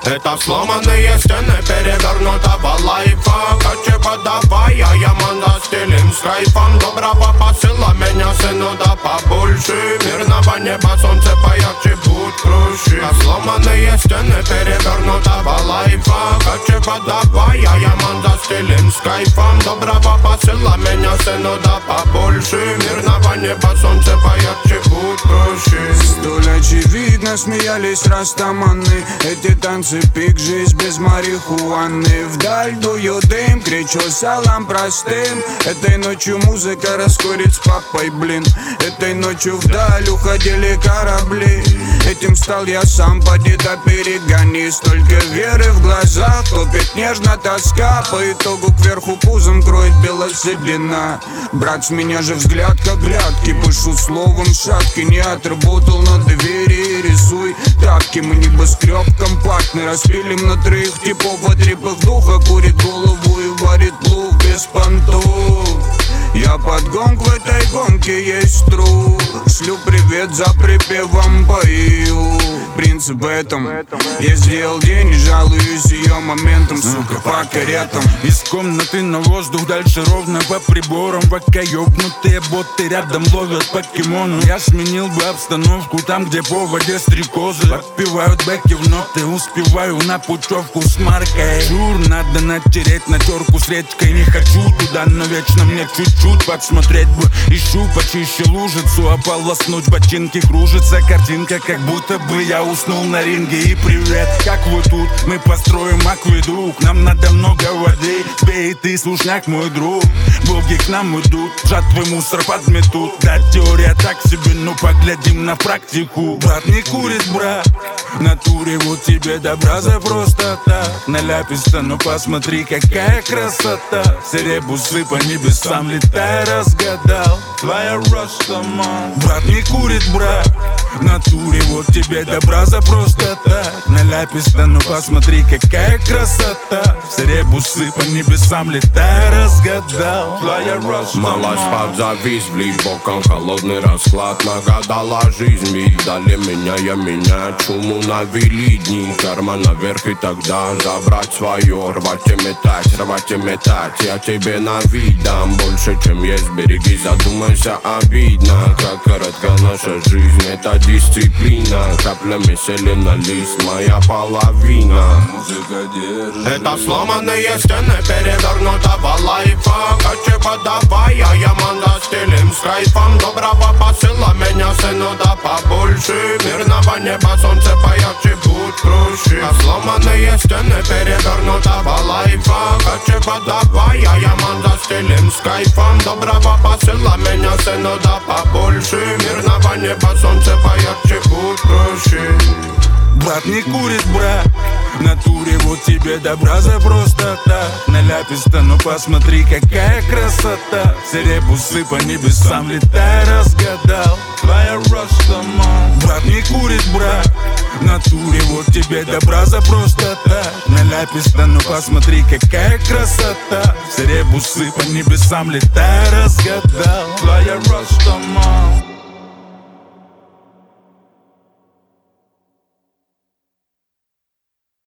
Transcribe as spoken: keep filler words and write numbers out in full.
Это сломанные стены перевернутого лайфа. Короче, подавай, а я манда стилем с кайфом. Доброго посыла меня, сыну, да побольше. Мирного неба, солнце поярче, будь проще. А сломанные стены перевернутого лайфа. Короче, подавай, а я манда стилем с кайфом. Доброго посыла меня, сыну, да побольше. Мирного неба, солнце поярче, будь проще. Столь очевидно смеялись растаманы. Эти танцы пик, жизнь без марихуаны. Вдаль дую дым, кричу салам простым. Этой ночью музыка раскурит с папой, блин. Этой ночью вдаль уходили корабли. Этим стал я сам, поди да перегони. Столько веры в глазах, топит нежно тоска. По итогу кверху пузом кроет белоседина. Брат, с меня же взгляд как грядки. Пышу словом шатки, не отработал на двери. Рисуй тапки, мы небоскреб компактный. Распилим на троих типов от репых духа. Курит голову и варит плуг без понтов. Я под гонг, в этой гонке есть труд. Шлю привет, за припевом пою. Принцип в этом. Я сделал день и жалуюсь ее моментом. Сука, по каретам. Из комнаты на воздух, дальше ровно по приборам. Пока ёбнутые боты рядом ловят покемону. Я сменил бы обстановку там, где по воде стрекозы подпевают бэки в ноты. Успеваю на путевку с маркой. Чур, надо натереть на терку с редькой. Не хочу туда, но вечно мне чуть-чуть подсмотреть бы. Ищу почище лужицу, ополоснуть ботинки. Кружится картинка, как будто бы я уснул на ринге. И привет, как вы тут? Мы построим акведук. Нам надо много воды. Бей ты, слушняк, мой друг. Боги к нам идут, жатвы мусор подметут. Да, теория так себе, но поглядим на практику. Брат не курит, брат. В натуре вот тебе добра за просто так. Наляписто, но посмотри, какая красота. Все ребусы по небесам летая разгадал. Твоя растаман. Брат не курит, брат. В натуре вот тебе добра за просто так. Наляписто, но посмотри, какая красота. Все ребусы по небесам летая разгадал. Твоя растаман. Малась подзависли, боком холодный расклад. Нагадала жизнь, видали меня, я меня. Чуму навели дни, карма наверх и тогда забрать свое. Рвать и метать, рвать и метать. Я тебе навидам больше, чем есть, береги, задумайся, обидно. Как коротка наша жизнь, это дисциплина. Каплями сели на лист, моя половина. Музыка держит. Это сломанные стены перевернутого лайфа. Короче, подавай, а я манда стилем с кайфом. Доброго посыла меня, сыну, да побольше. Мирного неба, солнце поярче, будь проще. А сломанные стены перевернутого лайфа. Короче, подавай, а я манда стилем с кайфом. Доброго посыла меня, сыну, да побольше. Мирного неба, солнце поярче, будь проще. Брат не курит, брат. В натуре вот тебе добра за просто так. Наляписто, но посмотри, какая красота. Все ребусы по небесам летая разгадал. Твоя растаман. Брат не курит, брат. В натуре вот тебе добра за просто так. Наляписто, но посмотри, какая красота. Все ребусы по небесам летая разгадал. Твоя растаман.